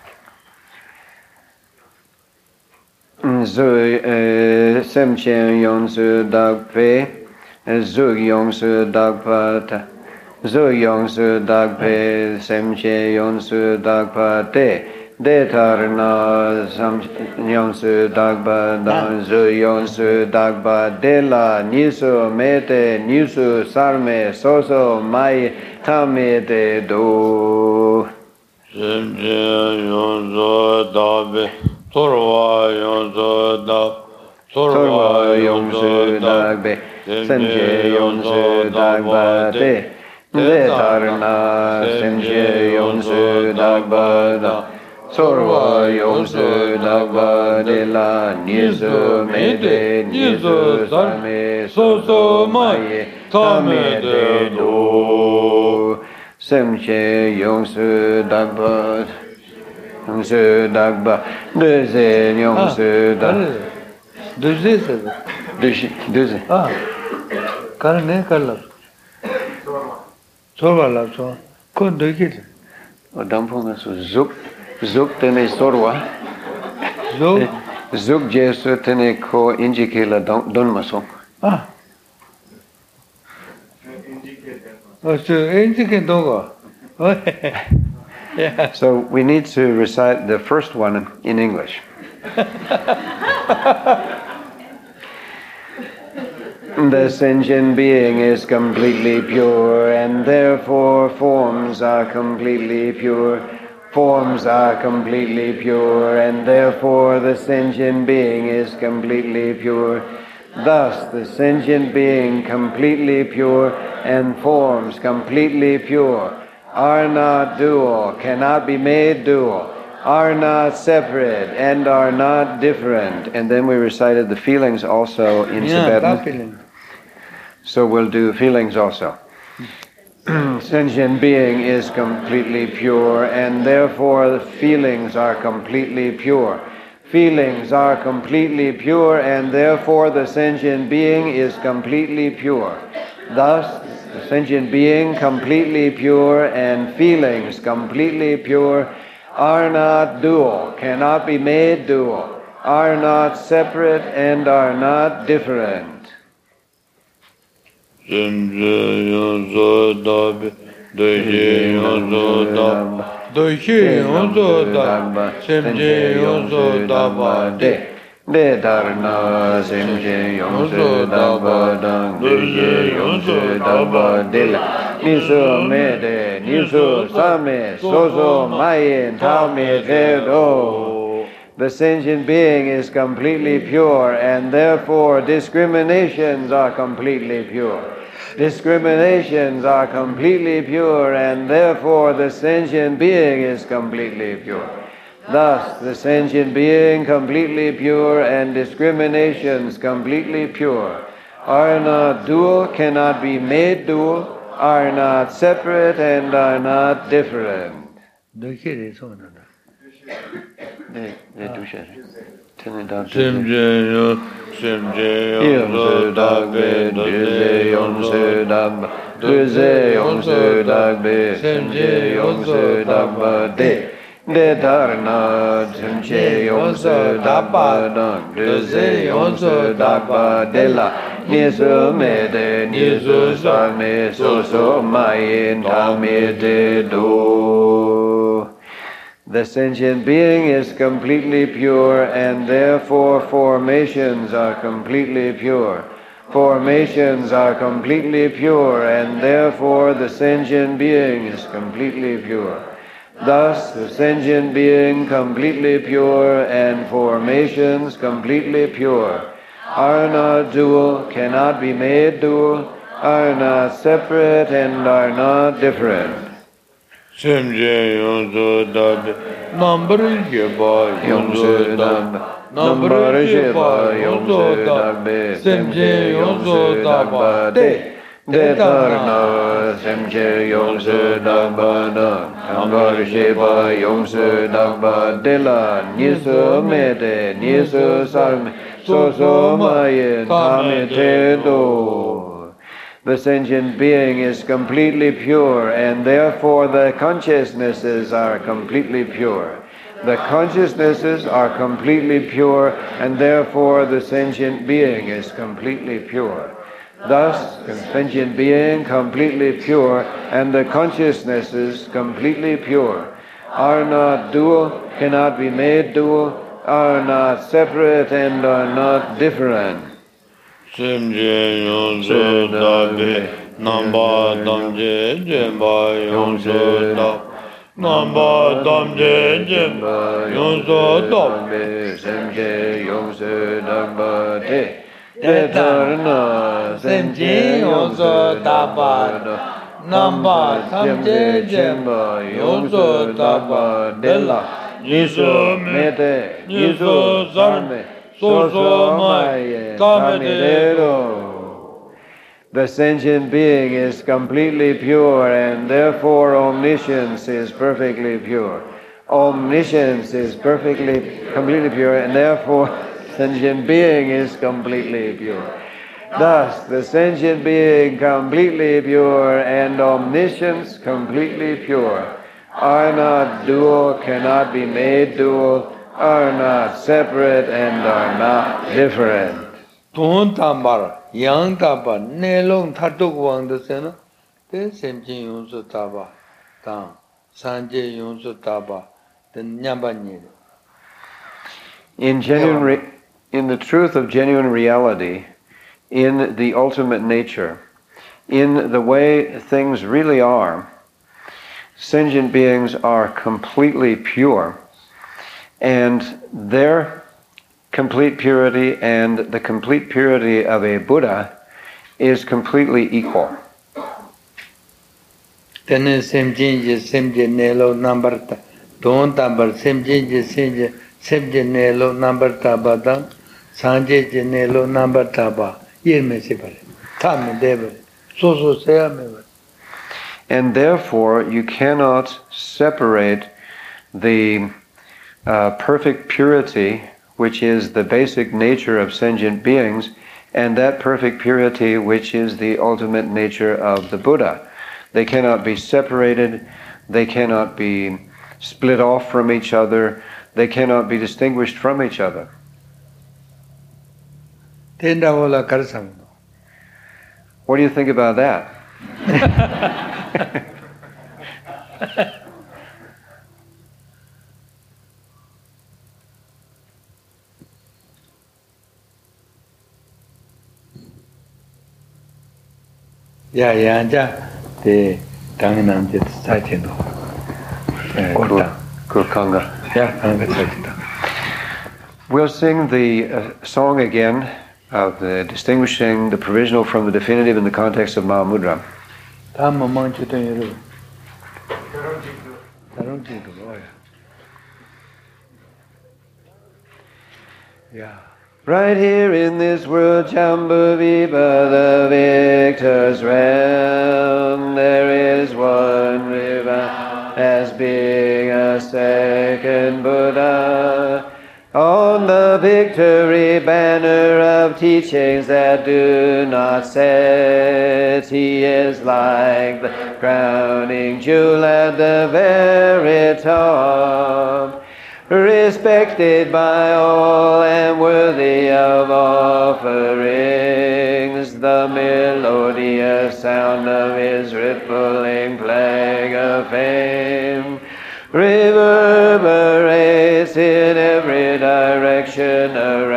Zui sem chen yong su dag pe, zui yong su dag pa ta, zui yong su dag pe, sem chen yong su dag pa te, de tar na sam yong su dag ba da, zui yong su dag ba de la, ni su me te, ni su sar me, so so mai ta me te do. Sem chen yong su dag pe. Torwa yonsu dag, Torwa yonsu dag be, semje yonsu dag ba de, de tarna semje yonsu dag ba da, Torwa yonsu dag ba de la, nizu me de, nizu same, so so maye, tame de do, semje yonsu dag ba. Yongsu Dagba, Deuxième Yongsu Dagba. Deuxième, c'est ça. Deuxième. Ah, car n'est qu'à la. Sorwa la, sorwa. Quand deux qui est. Au dampon, c'est Zouk, Zouk tene sorwa. Zouk. Zouk jesu tene ko indiqué la don maçon. Ah. Indicate Oh, so ancient dog. Yeah. So we need to recite the first one in English. The sentient being is completely pure, and therefore forms are completely pure. Forms are completely pure, and therefore the sentient being is completely pure. Thus, the sentient being completely pure and forms completely pure are not dual, cannot be made dual, are not separate, and are not different. And then we recited the feelings also in Yeah, Tibetan. that feeling. So we'll do feelings also. Sentient being is completely pure, and therefore the feelings are completely pure. Feelings are completely pure, and therefore the sentient being is completely pure. Thus, the sentient being completely pure and feelings completely pure are not dual, cannot be made dual, are not separate, and are not different. De dharna semje yongse dabba dang duje yongse dabba dil nisu me de nisu same soso mayin tame do. The sentient being is completely pure, and therefore discriminations are completely pure. Discriminations are completely pure, and therefore the sentient being is completely pure. Thus, the sentient being completely pure and discriminations completely pure are not dual, cannot be made dual, are not separate, and are not different. De dharna semche yongse dabba dang deze yongse dabba de la nisu me de nisu same so so mayin tame de do. The sentient being is completely pure, and therefore formations are completely pure. Formations are completely pure, and therefore the sentient being is completely pure. Thus, the sentient being completely pure and formations completely pure are not dual, cannot be made dual, are not separate, and are not different. Semje yonso dabe, number sheba yonso dabe, number sheba yonso dabe, semje yonso dabe de. De dharna semje yongse dabba dang number sheba yongse dabba de la nisu me de nisu sarme so so mayin tame te do. The sentient being is completely pure, and therefore the consciousnesses are completely pure. The consciousnesses are completely pure, and therefore the sentient being is completely pure. Thus, the sentient being completely pure, and the consciousnesses completely pure, are not dual, cannot be made dual, are not separate, and are not different. Semje yonse dabe, namba damje jemba yonse dab, namba damje jemba yonse dabe, semje yonse dabba de. De dharna semje yonse dabba da, namba damje jemba yonse dabba de la, nisu me de, nisu sarme, so so maye tame do. The sentient being is completely pure, and therefore omniscience is perfectly pure. Omniscience is perfectly, completely pure, and therefore sentient being is completely pure. Thus, the sentient being completely pure and omniscience completely pure are not dual, cannot be made dual, are not separate, and are not different. Ton tambar, yang tambar, nelong tatuk wang de sena, Te semjin yunsu taba tang sanje yunsu taba the nyambanyere. In genuine, re- in the truth of genuine reality, in the ultimate nature, in the way things really are, sentient beings are completely pure, and their complete purity and the complete purity of a Buddha is completely equal. Tene semjin je semje nelo number ta don tabar semjin je semje semje nelo number taba da sanje je nelo number taba yirme se pare tam debere so so se me. And therefore, you cannot separate the uh, perfect purity, which is the basic nature of sentient beings, and that perfect purity, which is the ultimate nature of the Buddha. They cannot be separated, they cannot be split off from each other, they cannot be distinguished from each other. What do you think about that? Yeah, yeah, yeah. The Danganam did Saitindo. Kurkanga. Yeah, Kanga Saitindo. We'll sing the uh, song again of the distinguishing the provisional from the definitive in the context of Mahamudra. Yeah. Right here in this world, Shambhavipa, the victor's realm, there is one river as big as second Buddha. On the victory banner of teachings that do not set, he is like the crowning jewel at the very top, respected by all and worthy of offerings. The melodious sound of his rippling plague of fame reverberates in every direction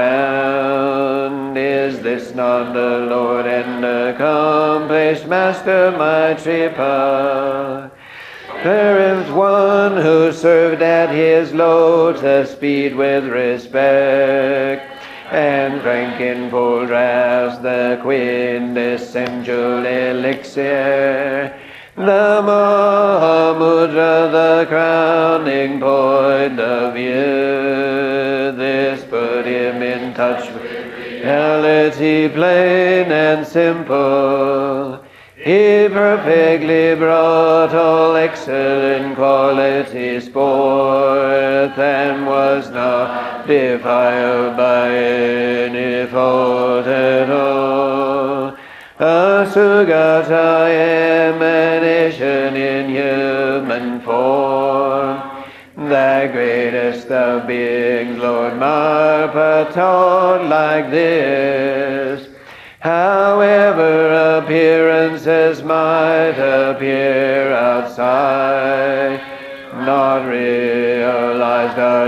around. Is this not the Lord and accomplished Master Maitripa? There is one who served at his lotus feet with respect, and drank in full draughts the quintessential elixir, the Mahamudra, the crowning point of view. This put him in touch with reality plain and simple. He perfectly brought all excellent qualities forth, and was not defiled by any fault at all. A Sugata emanation in human form, the greatest of beings, Lord Marpa taught like this. However appearances might appear outside, not realized are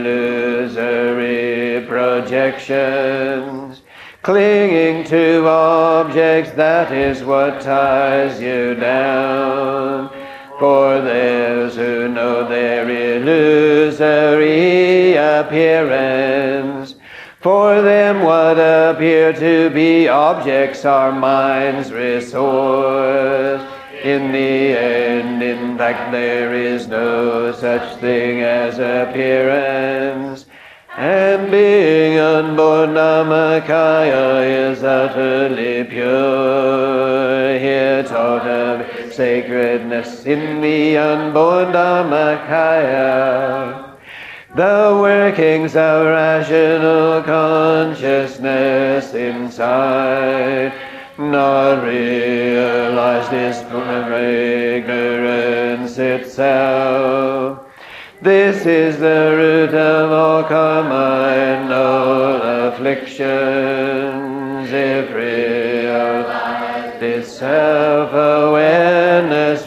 delusory projections. Clinging to objects, that is what ties you down. For those who know their illusory appearance, for them what appear to be objects are mind's resource. In the end, in fact, there is no such thing as appearance. And being unborn Dhammakaya is utterly pure. Here taught of sacredness in the unborn Dhammakaya, the workings of rational consciousness inside, not realized is from ignorance itself. This is the root of all karma and all afflictions. If realized is self-aware,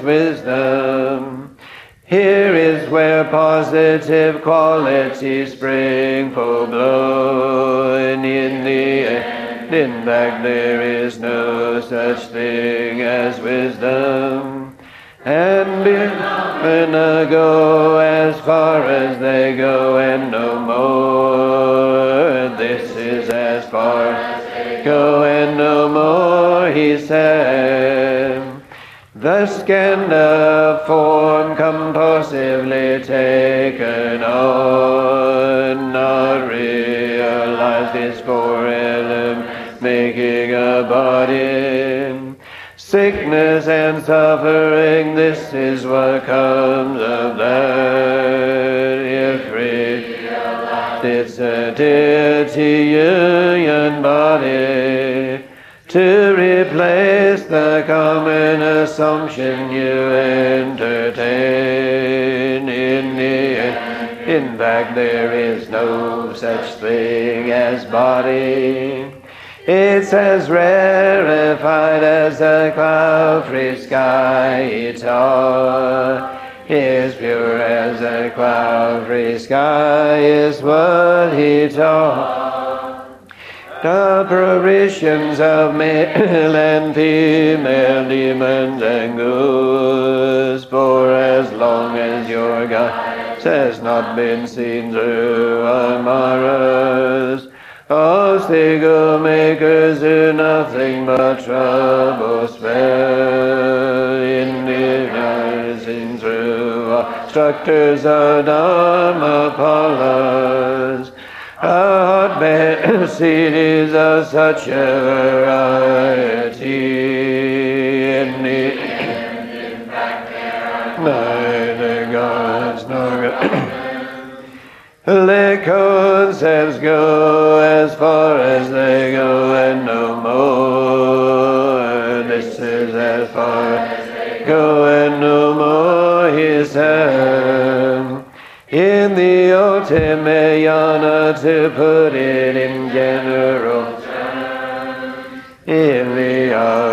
wisdom. Here is where positive qualities spring full-blown. In the end, in fact, there is no such thing as wisdom. And behind go as far as they go and no more. This is as far as they go and no more, he said. Thus can the form compulsively taken on, not realized is for element, making a body. Sickness and suffering, this is what comes of that. If realized it's a deity union body, to replace the common assumption you entertain. In the end, in fact, there is no such thing as body. It's as rarefied as a cloud-free sky. It's all is pure as a cloud-free sky is what he taught. The apparitions of male and female demons and ghouls, for as long as your God has not been seen through Amaras, obstacle makers do nothing but trouble spell. In the through obstructors of Dharmapalas, a hotbed series of such a variety. In the neither gods nor let concepts go as far as they go and no more. This is as far as they go and no more, he said. In the ultimate yana, to put it in general terms, in the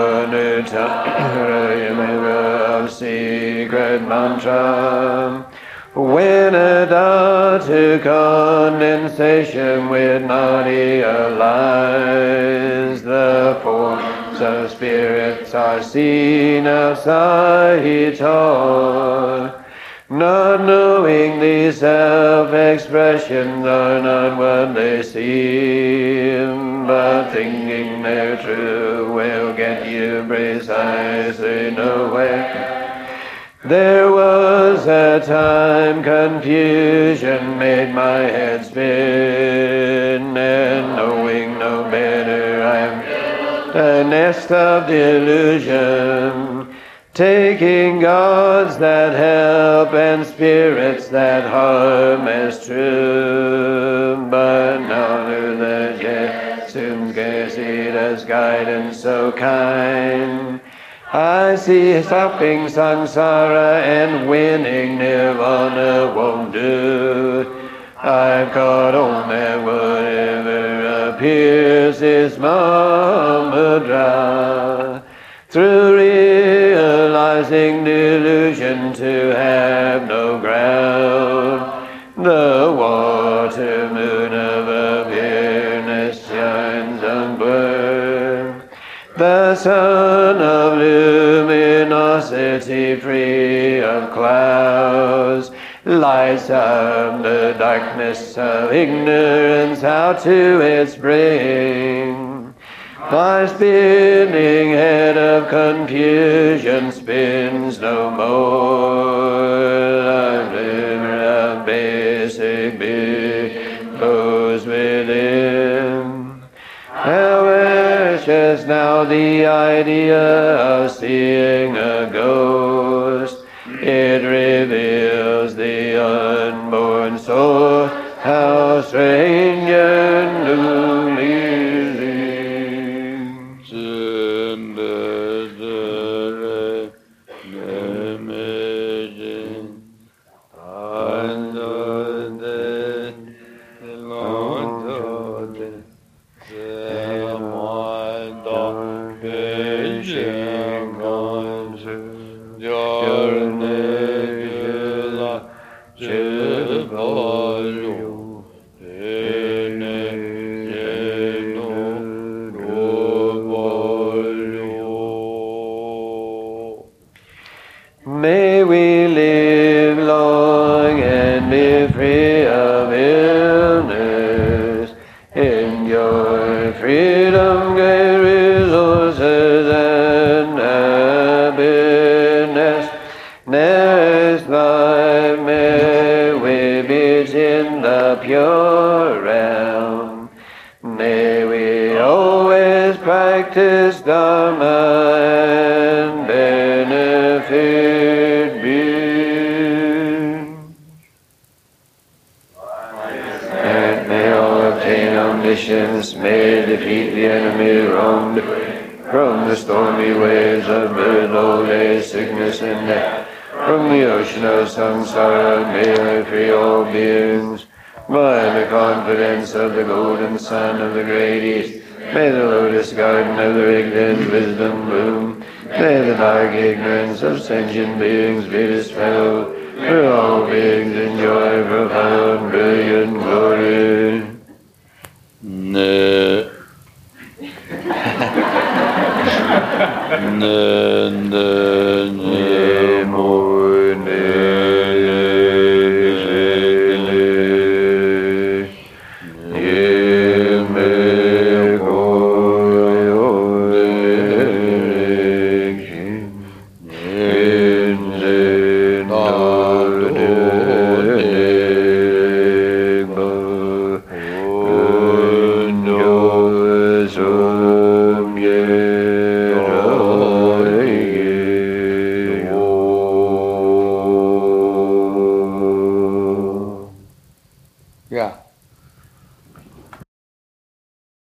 anuttara of secret mantra, when a dhatu condensation with nadia lies, the forms of spirits are seen outside he taught. Not knowing these self-expressions are not what they seem, but thinking they're true will get you precisely nowhere. There was a time confusion made my head spin, and knowing no better I built a nest of delusion, taking gods that help and spirits that harm as true. But now to the Jesum's Gesida's guidance so kind, I see stopping samsara and winning nirvana won't do. I've caught on that whatever appears is Mahamudra. Through realizing delusion to have no ground, the water moon of awareness shines unburned. The sun of luminosity free of clouds lights up the darkness of ignorance out to its bring. My spinning head of confusion spins no more. The river of basic being goes within. How precious now the idea of seeing a ghost. It reveals the unborn soul. How strange and newly Yo freedom, great resources, and happiness. Next life may we meet in the pure realm. May we always practice Dharma and benefit beings. And may all obtain omniscience, may defeat the enemy wronged from the stormy waves of birth, old age, sickness, and death. From the ocean of samsara, may I free all beings. By the confidence of the golden sun of the great east, may the lotus garden of the ignorant wisdom bloom. May the dark ignorance of sentient beings be dispelled. May all beings enjoy profound, brilliant glory. Ne. Ne, ne, ne, mo, ne, so